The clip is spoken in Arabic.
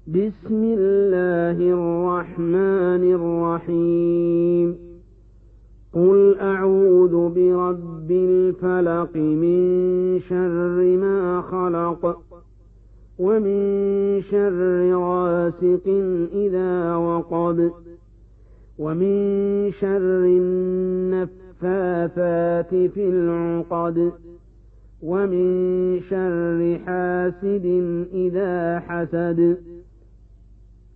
بسم الله الرحمن الرحيم قل أعوذ برب الفلق من شر ما خلق ومن شر غاسق إذا وقب ومن شر النفاثات في العقد ومن شر حاسد إذا حسد